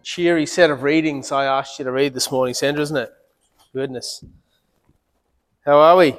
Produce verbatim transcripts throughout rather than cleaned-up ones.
cheery set of readings I asked you to read this morning, Sandra, isn't it? Goodness. How are we?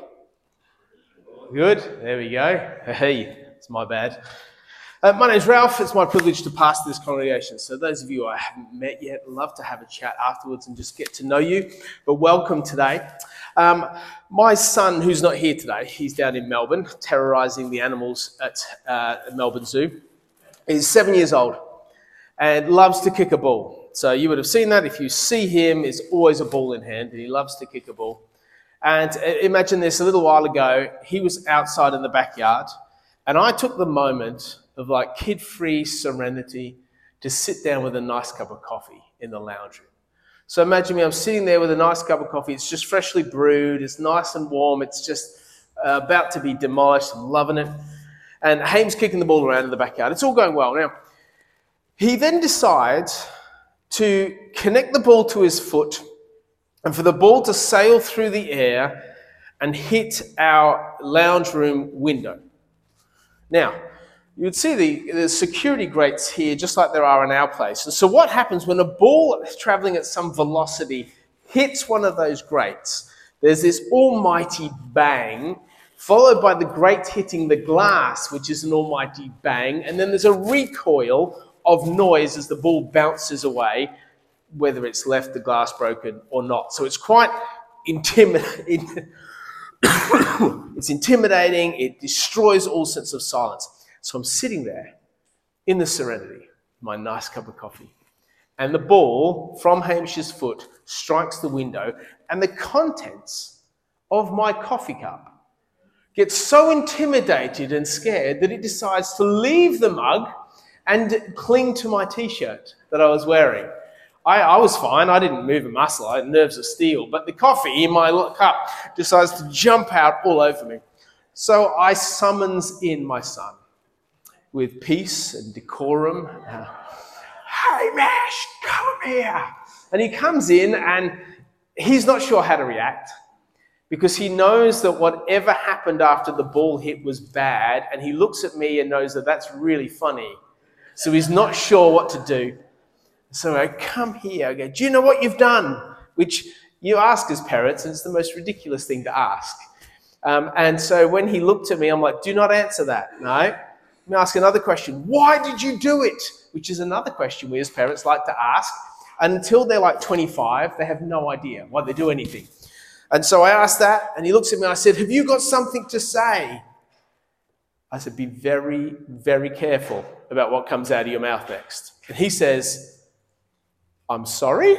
Good. There we go. Hey, it's my bad. Uh, my name's Ralph. It's my privilege to pastor this congregation. So those of you I haven't met yet, I'd love to have a chat afterwards and just get to know you. But welcome today. Um, my son, who's not here today, he's down in Melbourne, terrorising the animals at uh, Melbourne Zoo. He's seven years old and loves to kick a ball. So you would have seen that. If you see him, there's always a ball in hand, and he loves to kick a ball. And imagine this, a little while ago, he was outside in the backyard, and I took the moment of like kid-free serenity to sit down with a nice cup of coffee in the lounge room. So imagine me, I'm sitting there with a nice cup of coffee. It's just freshly brewed. It's nice and warm. It's just uh, about to be demolished. I'm loving it. And Haim's kicking the ball around in the backyard. It's all going well. Now, he then decides to connect the ball to his foot and for the ball to sail through the air and hit our lounge room window. Now, you would see the, the security grates here just like there are in our place. And so what happens when a ball traveling at some velocity hits one of those grates? There's this almighty bang, followed by the grate hitting the glass, which is an almighty bang, and then there's a recoil of noise as the ball bounces away, whether it's left the glass broken or not. So it's quite intimidating. It's intimidating. It destroys all sense of silence. So I'm sitting there in the serenity, my nice cup of coffee, and the ball from Hamish's foot strikes the window, and the contents of my coffee cup gets so intimidated and scared that it decides to leave the mug and cling to my t-shirt that I was wearing. I, I was fine. I didn't move a muscle. I had nerves of steel. But the coffee in my cup decides to jump out all over me. So I summons in my son with peace and decorum. Uh, Hamish, come here. And he comes in and he's not sure how to react because he knows that whatever happened after the ball hit was bad, and he looks at me and knows that that's really funny. So he's not sure what to do. So I come here, I go, do you know what you've done? Which you ask as parents, and it's the most ridiculous thing to ask. Um, and so when he looked at me, I'm like, do not answer that. No. Let me ask another question. Why did you do it? Which is another question we as parents like to ask. And until they're like twenty-five, they have no idea why they do anything. And so I asked that, and he looks at me and I said, have you got something to say? I said, be very, very careful about what comes out of your mouth next. And he says, I'm sorry?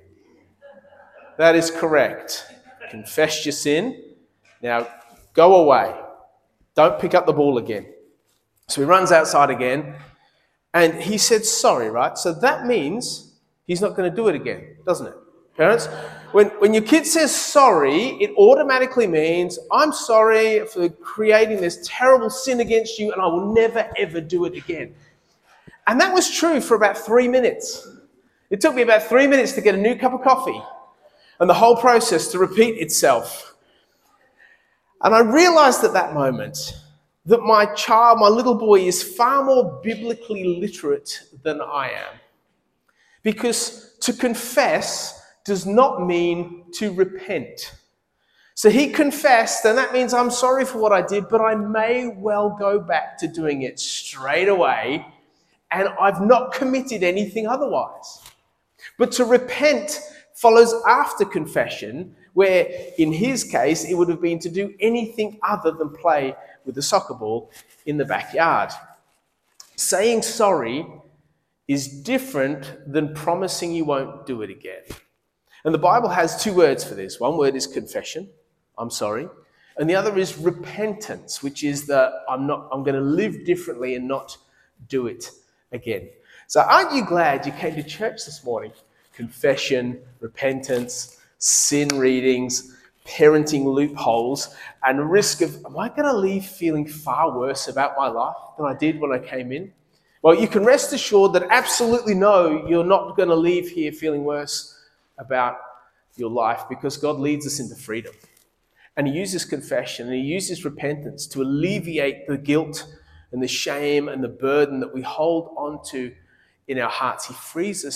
That is correct. Confess your sin. Now, go away. Don't pick up the ball again. So he runs outside again, and he said sorry, right? So that means he's not going to do it again, doesn't it? Parents, when, when your kid says sorry, it automatically means I'm sorry for creating this terrible sin against you, and I will never, ever do it again. And that was true for about three minutes. It took me about three minutes to get a new cup of coffee and the whole process to repeat itself. And I realized at that moment that my child, my little boy, is far more biblically literate than I am. Because to confess does not mean to repent. So he confessed, and that means I'm sorry for what I did, but I may well go back to doing it straight away, and I've not committed anything otherwise. But to repent follows after confession, where in his case, it would have been to do anything other than play with the soccer ball in the backyard. Saying sorry is different than promising you won't do it again. And the Bible has two words for this. One word is confession, I'm sorry. And the other is repentance, which is that I'm not, I'm going to live differently and not do it again. So aren't you glad you came to church this morning? Confession, repentance, sin readings, parenting loopholes, and risk of, am I going to leave feeling far worse about my life than I did when I came in? Well, you can rest assured that absolutely no, you're not going to leave here feeling worse about your life, because God leads us into freedom. And he uses confession and he uses repentance to alleviate the guilt and the shame and the burden that we hold on to in our hearts. He frees us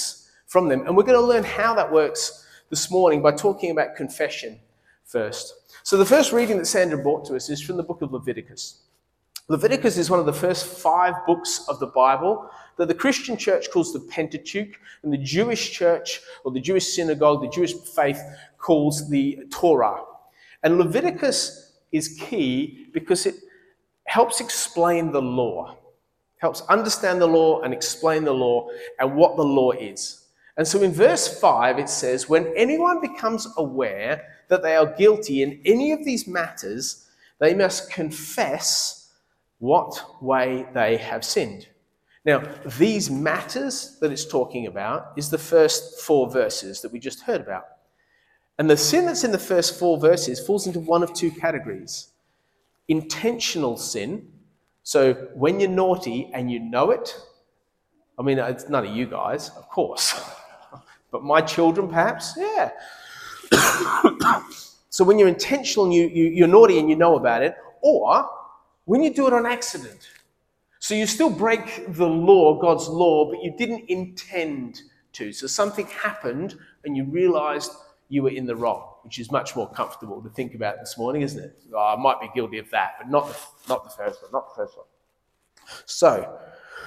from them. And we're going to learn how that works this morning by talking about confession first. So the first reading that Sandra brought to us is from the book of Leviticus. Leviticus is one of the first five books of the Bible that the Christian church calls the Pentateuch, and the Jewish church, or the Jewish synagogue, the Jewish faith, calls the Torah. And Leviticus is key because it helps explain the law, helps understand the law and explain the law and what the law is. And so in verse five, it says, when anyone becomes aware that they are guilty in any of these matters, they must confess what way they have sinned. Now, these matters that it's talking about is the first four verses that we just heard about. And the sin that's in the first four verses falls into one of two categories. Intentional sin, so when you're naughty and you know it, I mean, it's none of you guys, of course, but my children perhaps, yeah. So when you're intentional and you, you, you're naughty and you know about it, or when you do it on accident. So you still break the law, God's law, but you didn't intend to. So something happened and you realized you were in the wrong, which is much more comfortable to think about this morning, isn't it? Oh, I might be guilty of that, but not the, not the first one, not the first one. So,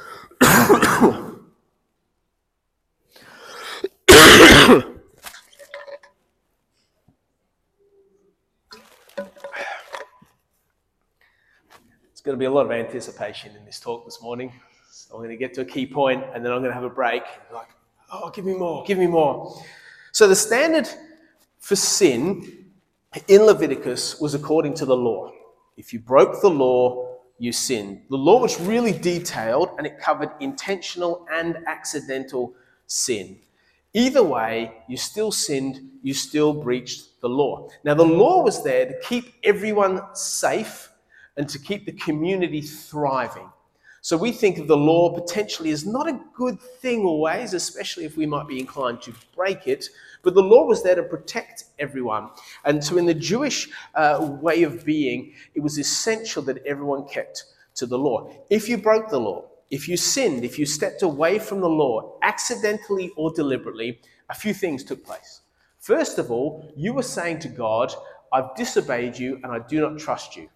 there's going to be a lot of anticipation in this talk this morning. So I'm going to get to a key point and then I'm going to have a break. Like, oh, give me more, give me more. So the standard for sin in Leviticus was according to the law. If you broke the law, you sinned. The law was really detailed and it covered intentional and accidental sin. Either way, you still sinned, you still breached the law. Now, the law was there to keep everyone safe and to keep the community thriving. So we think of the law potentially as not a good thing always, especially if we might be inclined to break it, but the law was there to protect everyone. And so in the Jewish uh, way of being, it was essential that everyone kept to the law. If you broke the law, if you sinned, if you stepped away from the law, accidentally or deliberately, a few things took place. First of all, you were saying to God, I've disobeyed you and I do not trust you.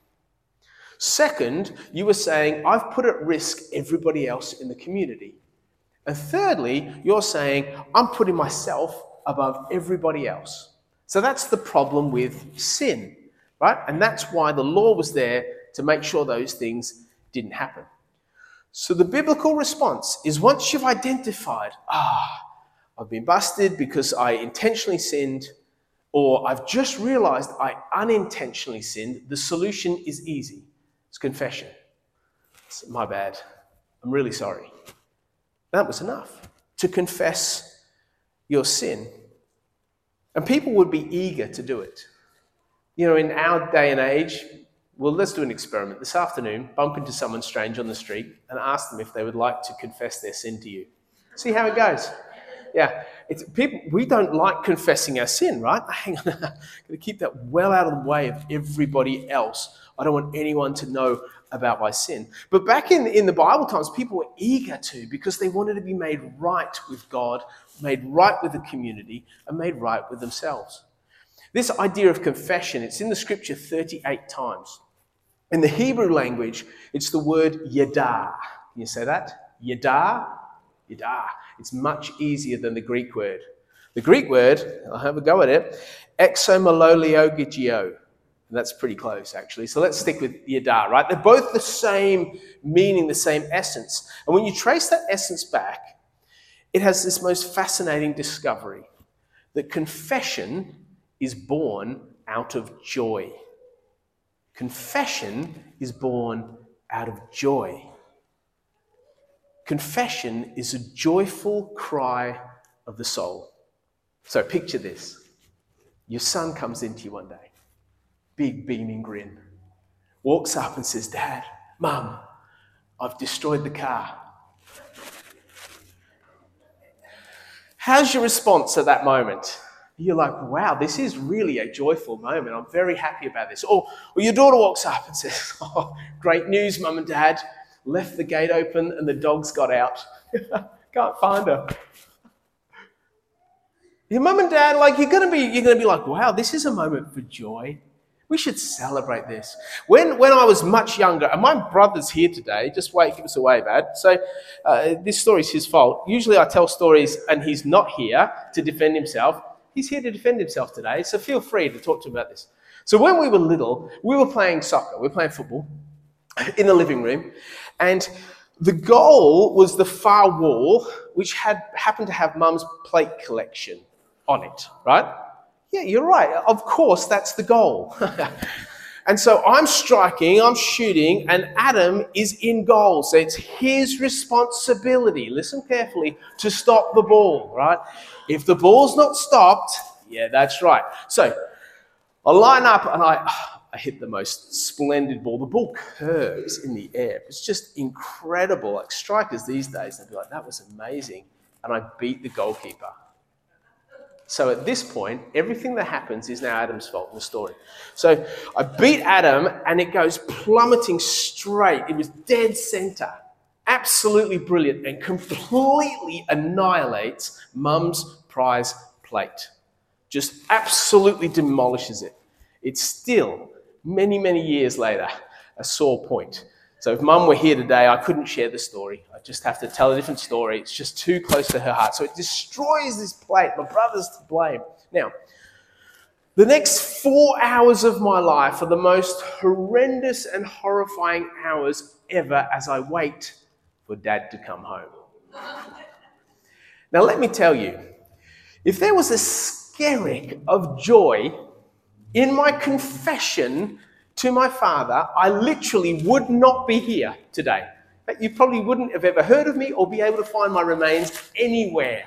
Second, you were saying, I've put at risk everybody else in the community. And thirdly, you're saying, I'm putting myself above everybody else. So that's the problem with sin, right? And that's why the law was there to make sure those things didn't happen. So the biblical response is once you've identified, ah, I've been busted because I intentionally sinned, or I've just realized I unintentionally sinned, the solution is easy. It's confession. It's my bad. I'm really sorry. That was enough to confess your sin. And people would be eager to do it. You know, in our day and age, well, let's do an experiment. This afternoon, bump into someone strange on the street and ask them if they would like to confess their sin to you. See how it goes. Yeah, it's people. We don't like confessing our sin, right? Hang on, I'm going to keep that well out of the way of everybody else. I don't want anyone to know about my sin. But back in, in the Bible times, people were eager to because they wanted to be made right with God, made right with the community, and made right with themselves. This idea of confession, it's in the scripture thirty-eight times. In the Hebrew language, it's the word yada. Can you say that? Yada? Yada. It's much easier than the Greek word. The Greek word, I'll have a go at it, exomololiogigio. And that's pretty close, actually. So let's stick with yada, right? They're both the same meaning, the same essence. And when you trace that essence back, it has this most fascinating discovery that confession is born out of joy. Confession is born out of joy. Confession is a joyful cry of the soul. So picture this. Your son comes into you one day, big beaming grin, walks up and says, Dad, Mum, I've destroyed the car. How's your response at that moment? You're like, wow, this is really a joyful moment. I'm very happy about this. Or, or your daughter walks up and says, oh, great news, Mum and Dad. Left the gate open and the dogs got out. Can't find her. Your mum and dad, like you're gonna be, you're gonna be like, wow, this is a moment for joy. We should celebrate this. When when I was much younger, and my brother's here today, just wait, give us a wave, Ad. So uh, this story's his fault. Usually I tell stories and he's not here to defend himself. He's here to defend himself today, so feel free to talk to him about this. So when we were little, we were playing soccer, we were playing football in the living room, and the goal was the far wall, which had happened to have Mum's plate collection on it, right? Yeah, you're right. Of course, that's the goal. And so I'm striking, I'm shooting, and Adam is in goal. So it's his responsibility, listen carefully, to stop the ball, right? If the ball's not stopped, yeah, that's right. So I line up and I, I hit the most splendid ball. The ball curves in the air. It's just incredible. Like strikers these days, they'd be like, that was amazing. And I beat the goalkeeper. So at this point, everything that happens is now Adam's fault in the story. So I beat Adam and it goes plummeting straight. It was dead center. Absolutely brilliant and completely annihilates Mum's prize plate. Just absolutely demolishes it. It's still, many, many years later, a sore point. So if Mum were here today, I couldn't share the story. I just have to tell a different story. It's just too close to her heart. So it destroys this plate. My brother's to blame. Now, the next four hours of my life are the most horrendous and horrifying hours ever as I wait for Dad to come home. Now, let me tell you, if there was a skerrick of joy in my confession to my father, I literally would not be here today. You probably wouldn't have ever heard of me or be able to find my remains anywhere.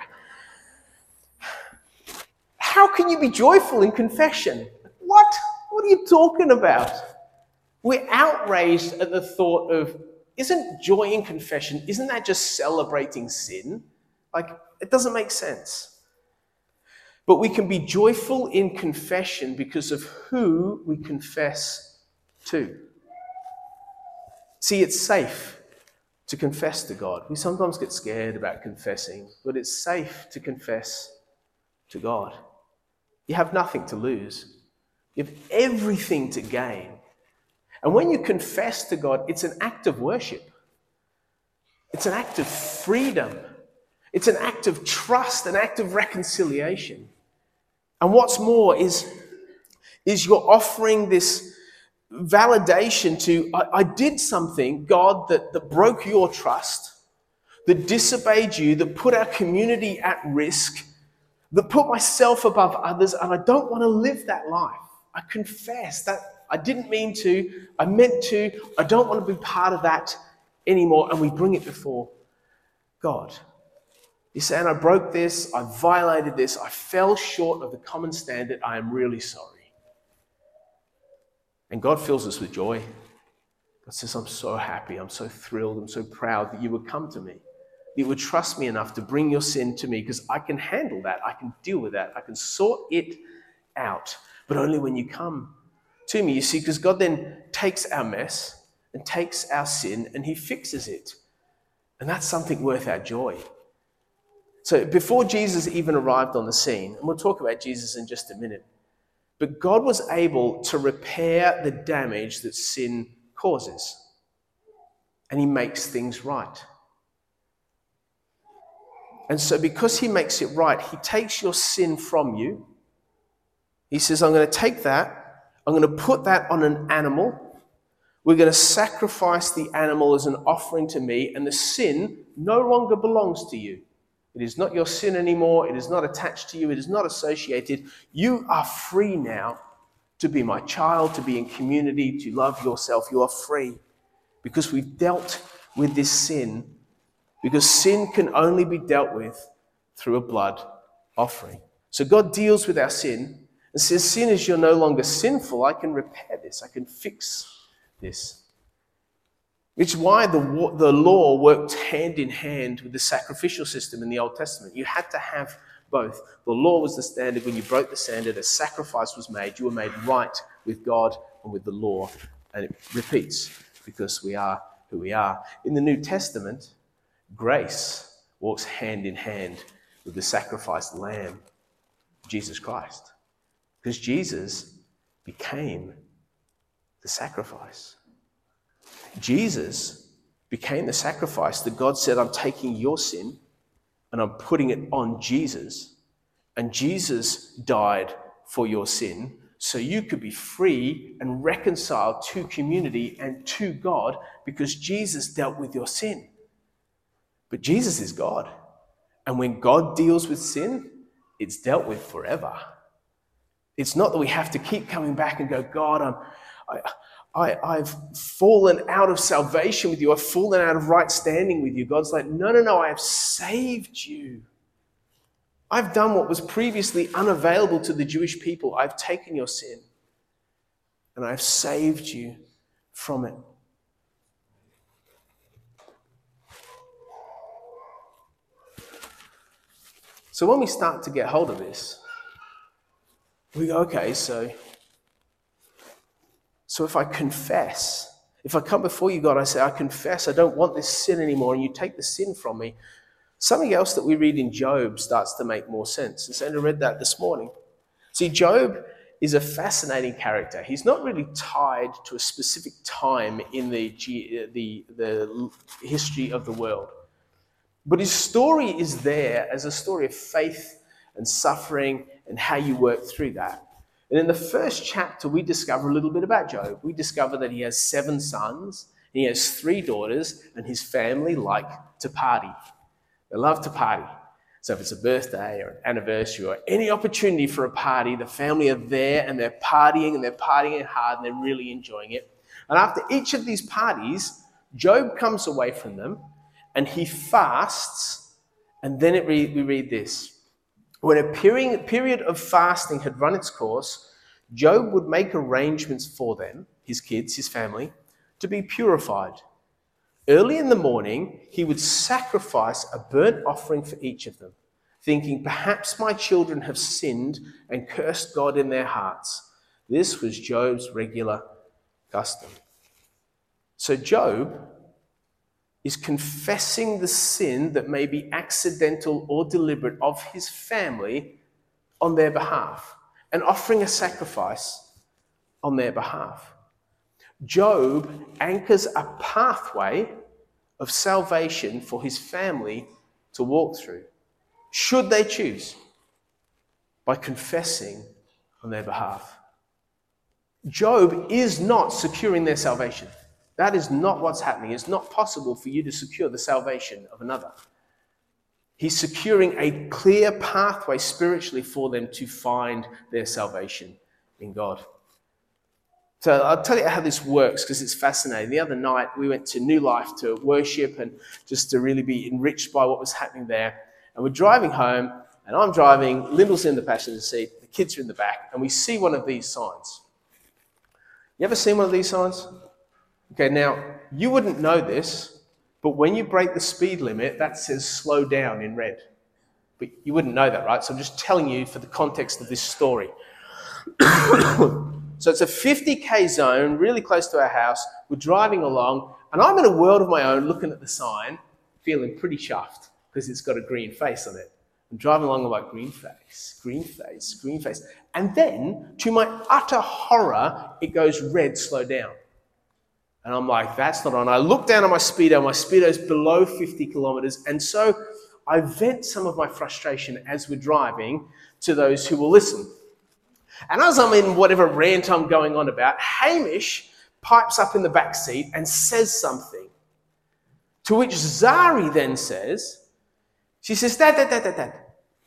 How can you be joyful in confession? What? What are you talking about? We're outraged at the thought of, isn't joy in confession, isn't that just celebrating sin? Like, it doesn't make sense. But we can be joyful in confession because of who we confess to. See, it's safe to confess to God. We sometimes get scared about confessing, but it's safe to confess to God. You have nothing to lose. You have everything to gain. And when you confess to God, it's an act of worship. It's an act of freedom. It's an act of trust, an act of reconciliation. And what's more is, is you're offering this validation to, I, I did something, God, that, that broke your trust, that disobeyed you, that put our community at risk, that put myself above others, and I don't want to live that life. I confess that I didn't mean to, I meant to, I don't want to be part of that anymore, and we bring it before God. You're saying, I broke this, I violated this, I fell short of the common standard, I am really sorry. And God fills us with joy. God says, I'm so happy, I'm so thrilled, I'm so proud that you would come to me. That you would trust me enough to bring your sin to me because I can handle that, I can deal with that, I can sort it out. But only when you come to me, you see, because God then takes our mess and takes our sin and he fixes it. And that's something worth our joy. So before Jesus even arrived on the scene, and we'll talk about Jesus in just a minute, but God was able to repair the damage that sin causes. And he makes things right. And so because he makes it right, he takes your sin from you. He says, I'm going to take that, I'm going to put that on an animal. We're going to sacrifice the animal as an offering to me, and the sin no longer belongs to you. It is not your sin anymore. It is not attached to you. It is not associated. You are free now to be my child, to be in community, to love yourself. You are free because we've dealt with this sin, because sin can only be dealt with through a blood offering. So God deals with our sin and says, sin is you're no longer sinful. I can repair this. I can fix this. Which is why the, the law worked hand in hand with the sacrificial system in the Old Testament. You had to have both. The law was the standard. When you broke the standard, a sacrifice was made. You were made right with God and with the law. And it repeats because we are who we are. In the New Testament, grace walks hand in hand with the sacrificed lamb. Jesus Christ. Because Jesus became the sacrifice. Jesus became the sacrifice that God said, I'm taking your sin and I'm putting it on Jesus. And Jesus died for your sin so you could be free and reconciled to community and to God, because Jesus dealt with your sin. But Jesus is God. And when God deals with sin, it's dealt with forever. It's not that we have to keep coming back and go, God, I'm, I, I, I've fallen out of salvation with you. I've fallen out of right standing with you. God's like, no, no, no, I have saved you. I've done what was previously unavailable to the Jewish people. I've taken your sin and I've saved you from it. So when we start to get hold of this, we go, okay, so, so if I confess, if I come before you, God, I say, I confess I don't want this sin anymore, and you take the sin from me, something else that we read in Job starts to make more sense. And Sandra read that this morning. See, Job is a fascinating character. He's not really tied to a specific time in the, the, the history of the world. But his story is there as a story of faith and suffering and how you work through that. And in the first chapter, we discover a little bit about Job. We discover that he has seven sons, and he has three daughters, and his family like to party. They love to party. So if it's a birthday or an anniversary or any opportunity for a party, the family are there and they're partying and they're partying hard and they're really enjoying it. And after each of these parties, Job comes away from them and he fasts, and then it re- we read this. When a period, period of fasting had run its course, Job would make arrangements for them, his kids, his family, to be purified. Early in the morning, he would sacrifice a burnt offering for each of them, thinking, perhaps my children have sinned and cursed God in their hearts. This was Job's regular custom. So Job is confessing the sin that may be accidental or deliberate of his family on their behalf and offering a sacrifice on their behalf. Job anchors a pathway of salvation for his family to walk through, should they choose, by confessing on their behalf. Job is not securing their salvation. That is not what's happening. It's not possible for you to secure the salvation of another. He's securing a clear pathway spiritually for them to find their salvation in God. So I'll tell you how this works because it's fascinating. The other night we went to New Life to worship and just to really be enriched by what was happening there. And we're driving home and I'm driving, Lyndall's in the passenger seat, the kids are in the back, and we see one of these signs. You ever seen one of these signs? Okay, now, you wouldn't know this, but when you break the speed limit, that says slow down in red. But you wouldn't know that, right? So I'm just telling you for the context of this story. So it's a fifty k zone, really close to our house. We're driving along, and I'm in a world of my own looking at the sign, feeling pretty chuffed because it's got a green face on it. I'm driving along, I'm like, green face, green face, green face. And then, to my utter horror, it goes red, slow down. And I'm like, that's not on. I look down at my speedo. My speedo is below fifty kilometers. And so I vent some of my frustration as we're driving to those who will listen. And as I'm in whatever rant I'm going on about, Hamish pipes up in the back seat and says something. To which Zari then says, she says, Dad, Dad, Dad, Dad, Dad.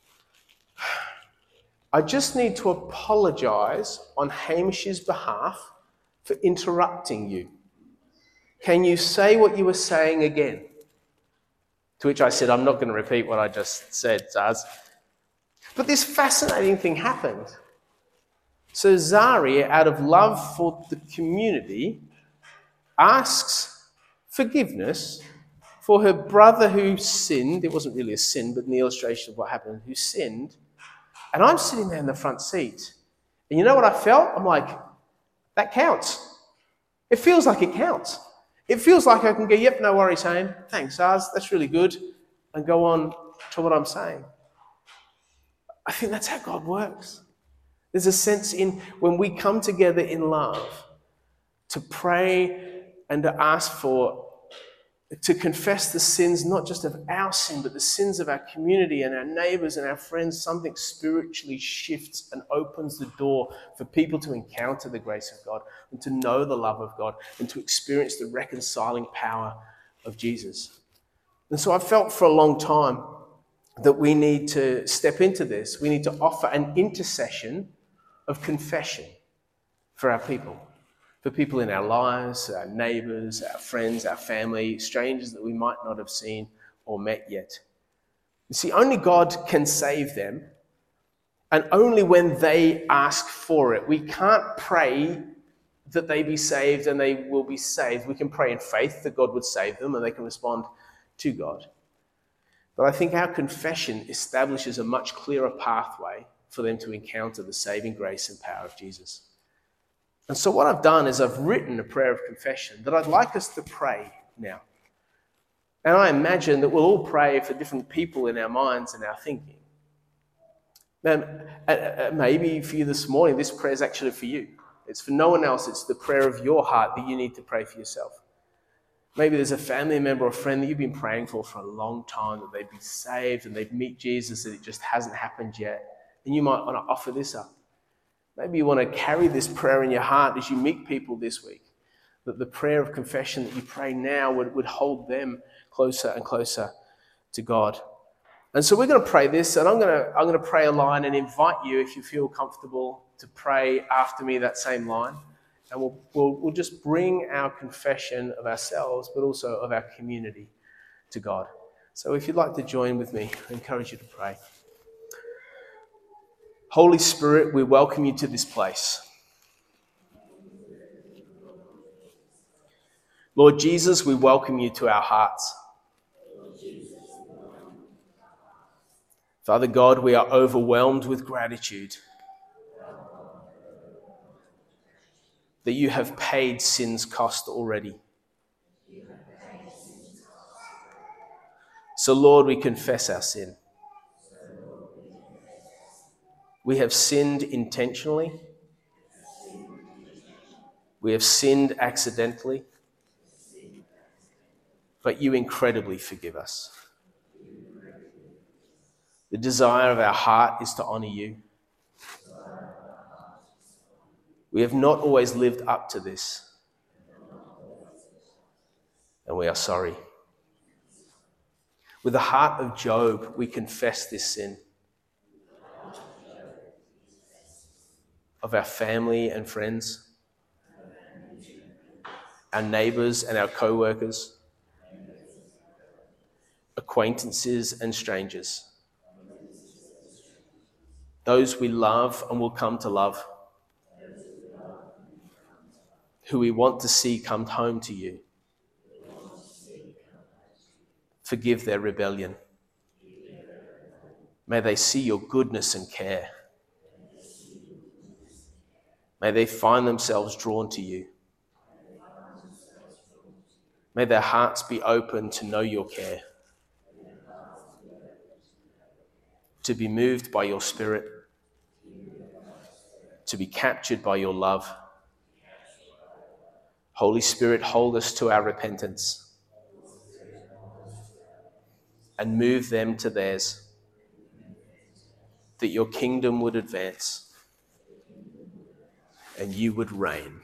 I just need to apologize on Hamish's behalf for interrupting you. Can you say what you were saying again? To which I said, I'm not going to repeat what I just said, Zaz. But this fascinating thing happened. So Zari, out of love for the community, asks forgiveness for her brother who sinned. It wasn't really a sin, but an illustration of what happened, who sinned. And I'm sitting there in the front seat. And you know what I felt? I'm like, that counts. It feels like it counts. It feels like I can go, yep, no worries, Haim. Thanks, Zaz. That's really good. And go on to what I'm saying. I think that's how God works. There's a sense in when we come together in love to pray and to ask for, to confess the sins, not just of our sin, but the sins of our community and our neighbors and our friends, something spiritually shifts and opens the door for people to encounter the grace of God and to know the love of God and to experience the reconciling power of Jesus. And so I felt for a long time that we need to step into this. We need to offer an intercession of confession for our people. For people in our lives, our neighbours, our friends, our family, strangers that we might not have seen or met yet. You see, only God can save them, and only when they ask for it. We can't pray that they be saved and they will be saved. We can pray in faith that God would save them and they can respond to God. But I think our confession establishes a much clearer pathway for them to encounter the saving grace and power of Jesus. And so what I've done is I've written a prayer of confession that I'd like us to pray now. And I imagine that we'll all pray for different people in our minds and our thinking. Now, maybe for you this morning, this prayer is actually for you. It's for no one else. It's the prayer of your heart that you need to pray for yourself. Maybe there's a family member or friend that you've been praying for for a long time, that they'd be saved and they'd meet Jesus, and it just hasn't happened yet. And you might want to offer this up. Maybe you want to carry this prayer in your heart as you meet people this week, that the prayer of confession that you pray now would, would hold them closer and closer to God. And so we're going to pray this, and I'm going to, I'm going to pray a line and invite you, if you feel comfortable, to pray after me that same line. And we'll, we'll, we'll just bring our confession of ourselves, but also of our community, to God. So if you'd like to join with me, I encourage you to pray. Holy Spirit, we welcome you to this place. Lord Jesus, we welcome you to our hearts. Father God, we are overwhelmed with gratitude that you have paid sin's cost already. So Lord, we confess our sin. We have sinned intentionally. We have sinned accidentally. But you incredibly forgive us. The desire of our heart is to honour you. We have not always lived up to this. And we are sorry. With the heart of Job, we confess this sin. Of our family and friends, our neighbours and our co-workers, acquaintances and strangers, those we love and will come to love, who we want to see come home to you. Forgive their rebellion. May they see your goodness and care. May they find themselves drawn to you. May their hearts be open to know your care, to be moved by your Spirit, to be captured by your love. Holy Spirit, hold us to our repentance and move them to theirs, that your kingdom would advance and you would reign.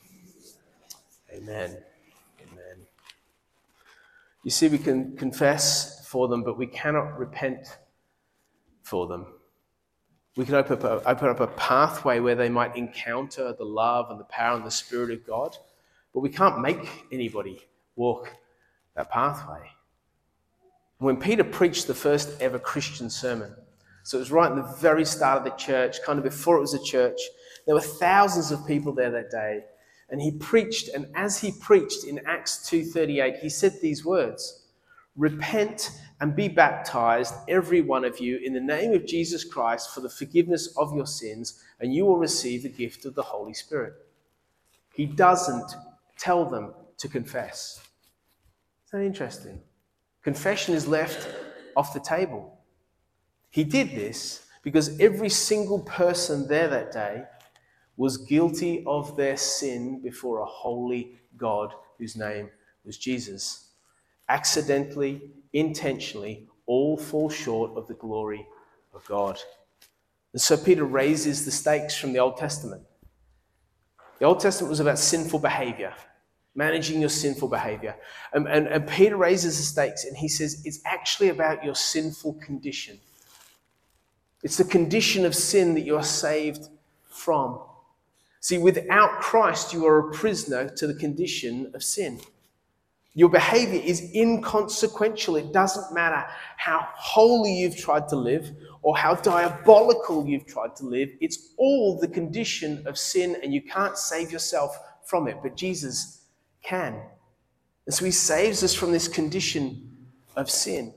Amen. Amen. You see, we can confess for them, but we cannot repent for them. We can open up, a, open up a pathway where they might encounter the love and the power and the Spirit of God, but we can't make anybody walk that pathway. When Peter preached the first ever Christian sermon, so it was right in the very start of the church, kind of before it was a church, there were thousands of people there that day, and he preached, and as he preached in Acts two thirty-eight, he said these words, "Repent and be baptized, every one of you, in the name of Jesus Christ for the forgiveness of your sins, and you will receive the gift of the Holy Spirit." He doesn't tell them to confess. Isn't that interesting? Confession is left off the table. He did this because every single person there that day was guilty of their sin before a holy God whose name was Jesus. Accidentally, intentionally, all fall short of the glory of God. And so Peter raises the stakes from the Old Testament. The Old Testament was about sinful behavior, managing your sinful behavior. And, and, and Peter raises the stakes and he says it's actually about your sinful condition. It's the condition of sin that you are saved from. See, without Christ, you are a prisoner to the condition of sin. Your behavior is inconsequential. It doesn't matter how holy you've tried to live or how diabolical you've tried to live. It's all the condition of sin, and you can't save yourself from it. But Jesus can. And so he saves us from this condition of sin.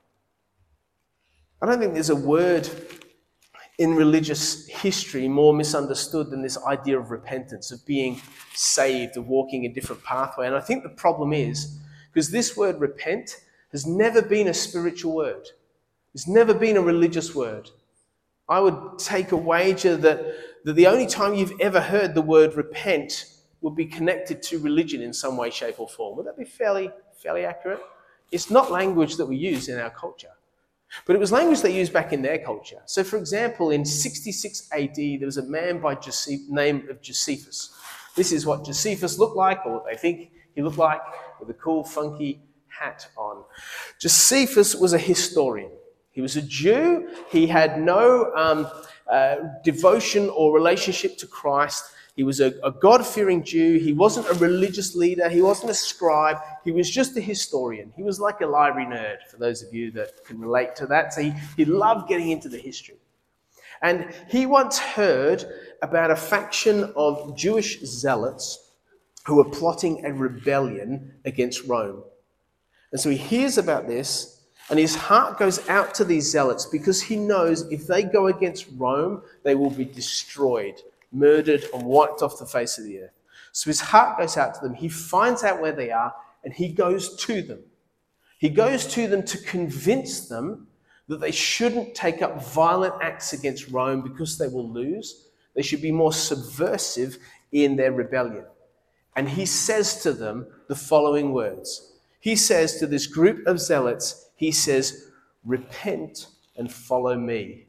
I don't think there's a word in religious history more misunderstood than this idea of repentance, of being saved, of walking a different pathway. And I think the problem is, because this word repent has never been a spiritual word. It's never been a religious word. I would take a wager that, that the only time you've ever heard the word repent would be connected to religion in some way, shape or form. Would that be fairly, fairly accurate? It's not language that we use in our culture. But it was language they used back in their culture. So, for example, in sixty-six A D, there was a man by Joseph, name of Josephus. This is what Josephus looked like, or what they think he looked like, with a cool, funky hat on. Josephus was a historian. He was a Jew. He had no um, uh, devotion or relationship to Christ. He was a, a God-fearing Jew. He wasn't a religious leader. He wasn't a scribe. He was just a historian. He was like a library nerd, for those of you that can relate to that. So he, he loved getting into the history. And he once heard about a faction of Jewish zealots who were plotting a rebellion against Rome. And so he hears about this, and his heart goes out to these zealots because he knows if they go against Rome, they will be destroyed, murdered and wiped off the face of the earth. So his heart goes out to them. He finds out where they are and he goes to them. He goes to them to convince them that they shouldn't take up violent acts against Rome because they will lose. They should be more subversive in their rebellion. And he says to them the following words. He says to this group of zealots, he says, "Repent and follow me."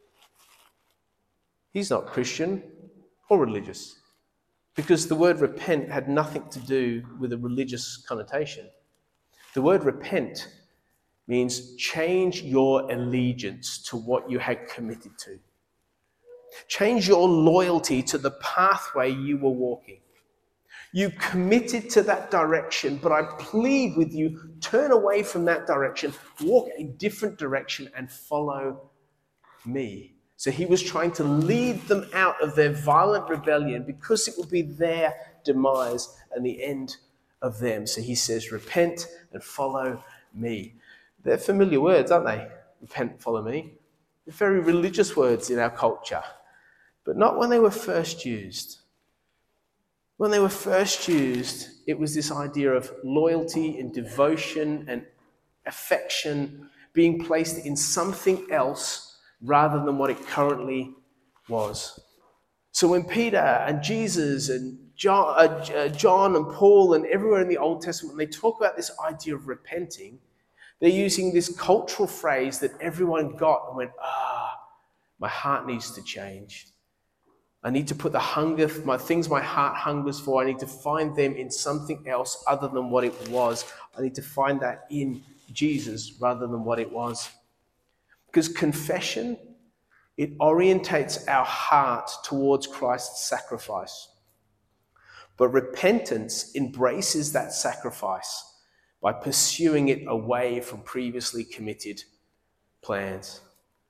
He's not Christian or religious, because the word repent had nothing to do with a religious connotation. The word repent means change your allegiance to what you had committed to. Change your loyalty to the pathway you were walking. You committed to that direction, but I plead with you, turn away from that direction, walk a different direction and follow me. So he was trying to lead them out of their violent rebellion because it would be their demise and the end of them. So he says, repent and follow me. They're familiar words, aren't they? Repent and follow me. They're very religious words in our culture, but not when they were first used. When they were first used, it was this idea of loyalty and devotion and affection being placed in something else rather than what it currently was. So when Peter and Jesus and John, uh, John and Paul and everywhere in the Old Testament, when they talk about this idea of repenting, they're using this cultural phrase that everyone got and went, ah, my heart needs to change. I need to put the hunger, my things my heart hungers for, I need to find them in something else other than what it was. I need to find that in Jesus rather than what it was. Because confession, it orientates our heart towards Christ's sacrifice. But repentance embraces that sacrifice by pursuing it away from previously committed plans.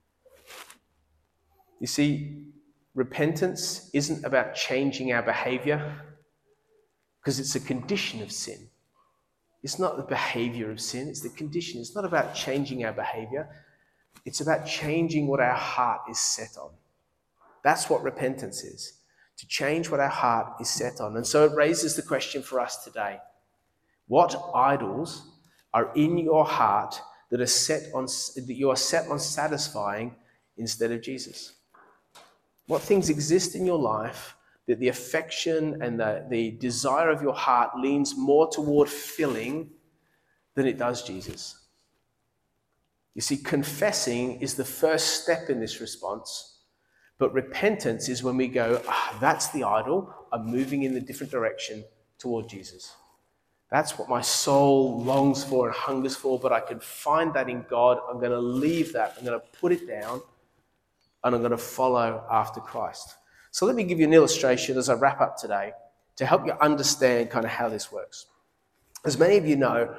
You see, repentance isn't about changing our behavior because it's a condition of sin. It's not the behavior of sin, it's the condition. It's not about changing our behavior. It's about changing what our heart is set on. That's what repentance is, to change what our heart is set on. And so it raises the question for us today. What idols are in your heart that are set on that you are set on satisfying instead of Jesus? What things exist in your life that the affection and the, the desire of your heart leans more toward filling than it does Jesus? You see, confessing is the first step in this response, but repentance is when we go, ah, that's the idol, I'm moving in a different direction toward Jesus. That's what my soul longs for and hungers for, but I can find that in God. I'm going to leave that, I'm going to put it down, and I'm going to follow after Christ. So let me give you an illustration as I wrap up today to help you understand kind of how this works. As many of you know,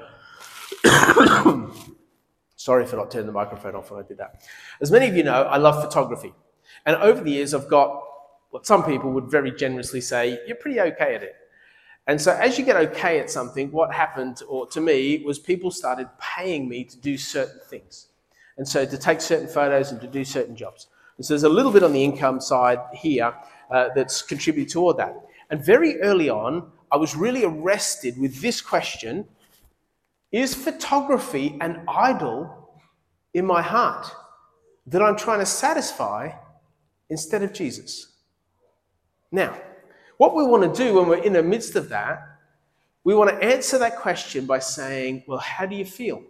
sorry for not turning the microphone off when I did that. As many of you know, I love photography. And over the years, I've got what some people would very generously say, you're pretty okay at it. And so as you get okay at something, what happened, or to me, was people started paying me to do certain things. And so to take certain photos and to do certain jobs. And so there's a little bit on the income side here uh, that's contributed toward that. And very early on, I was really arrested with this question: is photography an idol in my heart that I'm trying to satisfy instead of Jesus? Now, what we want to do when we're in the midst of that, we want to answer that question by saying, well, how do you feel?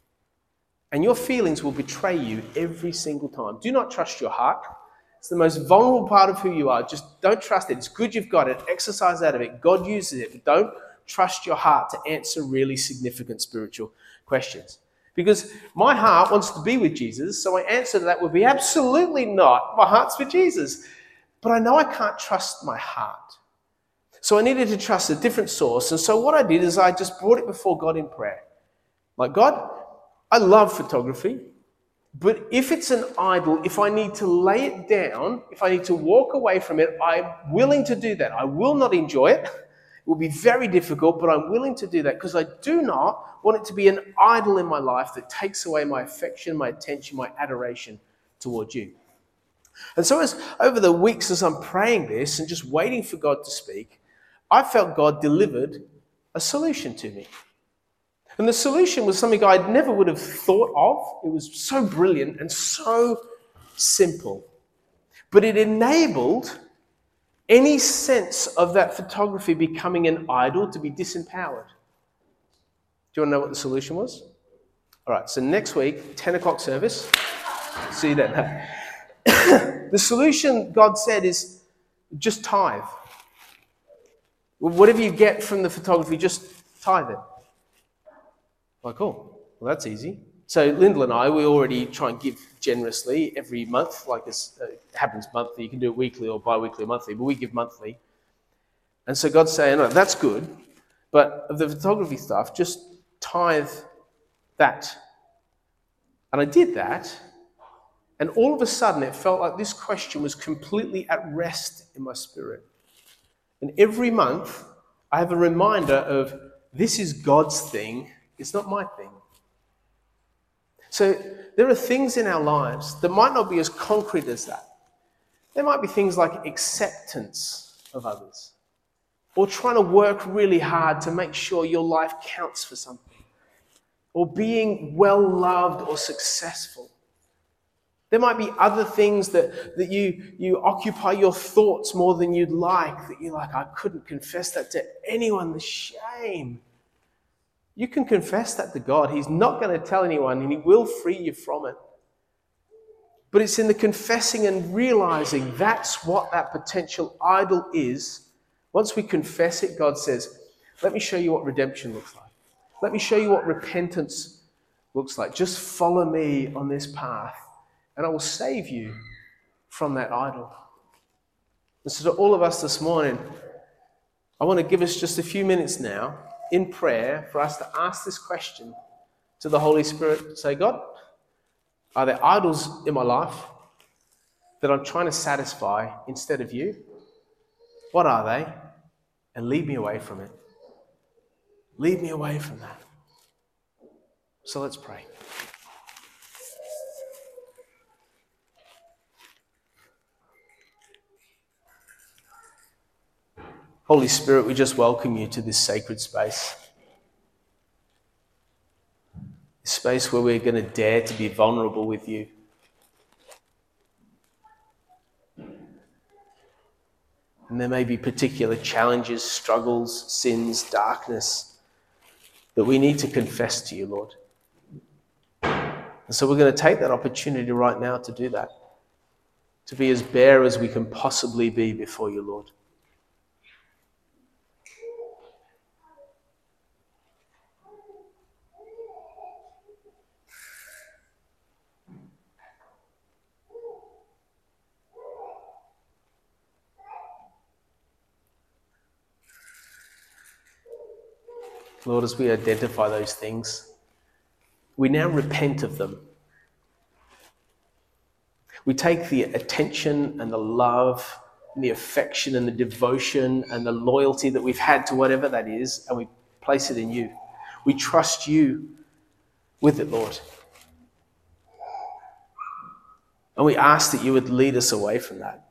And your feelings will betray you every single time. Do not trust your heart. It's the most vulnerable part of who you are. Just don't trust it. It's good you've got it. Exercise out of it. God uses it. But don't trust your heart to answer really significant spiritual questions. Because my heart wants to be with Jesus, so my answer to that would be absolutely not. My heart's with Jesus. But I know I can't trust my heart. So I needed to trust a different source. And so what I did is I just brought it before God in prayer. Like, God, I love photography, but if it's an idol, if I need to lay it down, if I need to walk away from it, I'm willing to do that. I will not enjoy it. It will be very difficult, but I'm willing to do that because I do not want it to be an idol in my life that takes away my affection, my attention, my adoration towards you. And so as over the weeks as I'm praying this and just waiting for God to speak, I felt God delivered a solution to me. And the solution was something I never would have thought of. It was so brilliant and so simple. But it enabled any sense of that photography becoming an idol to be disempowered. Do you want to know what the solution was? All right, so next week, ten o'clock service. See you then. The solution, God said, is just tithe. Whatever you get from the photography, just tithe it. Like, cool. Well, that's easy. So Lyndall and I, we already try and give generously every month. Like this uh, happens monthly. You can do it weekly or bi-weekly or monthly, but we give monthly. And so God's saying, oh, that's good. But of the photography stuff, just tithe that. And I did that. And all of a sudden, it felt like this question was completely at rest in my spirit. And every month, I have a reminder of this is God's thing. It's not my thing. So there are things in our lives that might not be as concrete as that. There might be things like acceptance of others, or trying to work really hard to make sure your life counts for something, or being well loved or successful. There might be other things that, that you, you occupy your thoughts more than you'd like, that you're like, I couldn't confess that to anyone, the shame. You can confess that to God. He's not going to tell anyone, and He will free you from it. But it's in the confessing and realizing that's what that potential idol is. Once we confess it, God says, let me show you what redemption looks like. Let me show you what repentance looks like. Just follow me on this path, and I will save you from that idol. And so to all of us this morning, I want to give us just a few minutes now in prayer for us to ask this question to the Holy Spirit. Say, God, are there idols in my life that I'm trying to satisfy instead of you? What are they? And lead me away from it. Lead me away from that. So let's pray. Holy Spirit, we just welcome you to this sacred space. This space where we're going to dare to be vulnerable with you. And there may be particular challenges, struggles, sins, darkness that we need to confess to you, Lord. And so we're going to take that opportunity right now to do that, to be as bare as we can possibly be before you, Lord. Lord, as we identify those things, we now repent of them. We take the attention and the love and the affection and the devotion and the loyalty that we've had to whatever that is, and we place it in you. We trust you with it, Lord. And we ask that you would lead us away from that.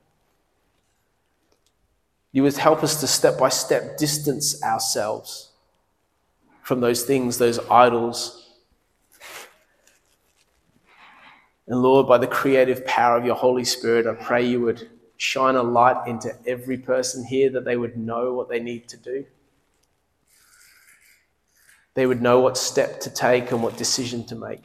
You would help us to step by step distance ourselves from those things, those idols. And Lord, by the creative power of your Holy Spirit, I pray you would shine a light into every person here, that they would know what they need to do. They would know what step to take and what decision to make.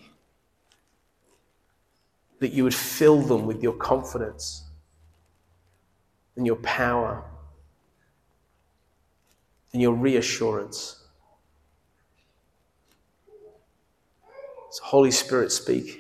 That you would fill them with your confidence and your power and your reassurance. So Holy Spirit, speak.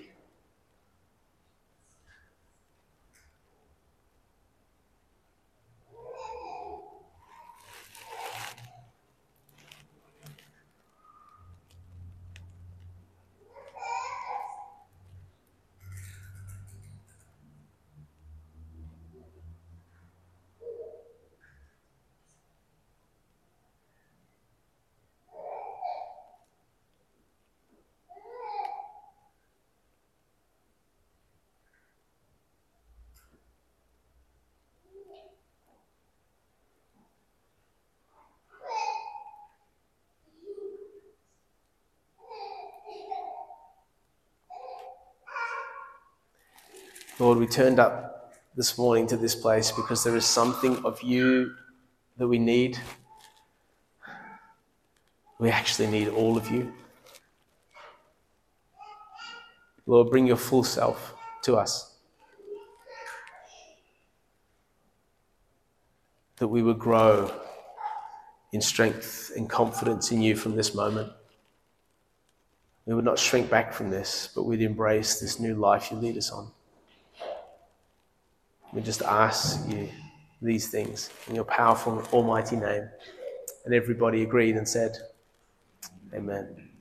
Lord, we turned up this morning to this place because there is something of you that we need. We actually need all of you. Lord, bring your full self to us, that we would grow in strength and confidence in you from this moment. We would not shrink back from this, but we'd embrace this new life you lead us on. We just ask you these things in your powerful and almighty name. And everybody agreed and said, Amen.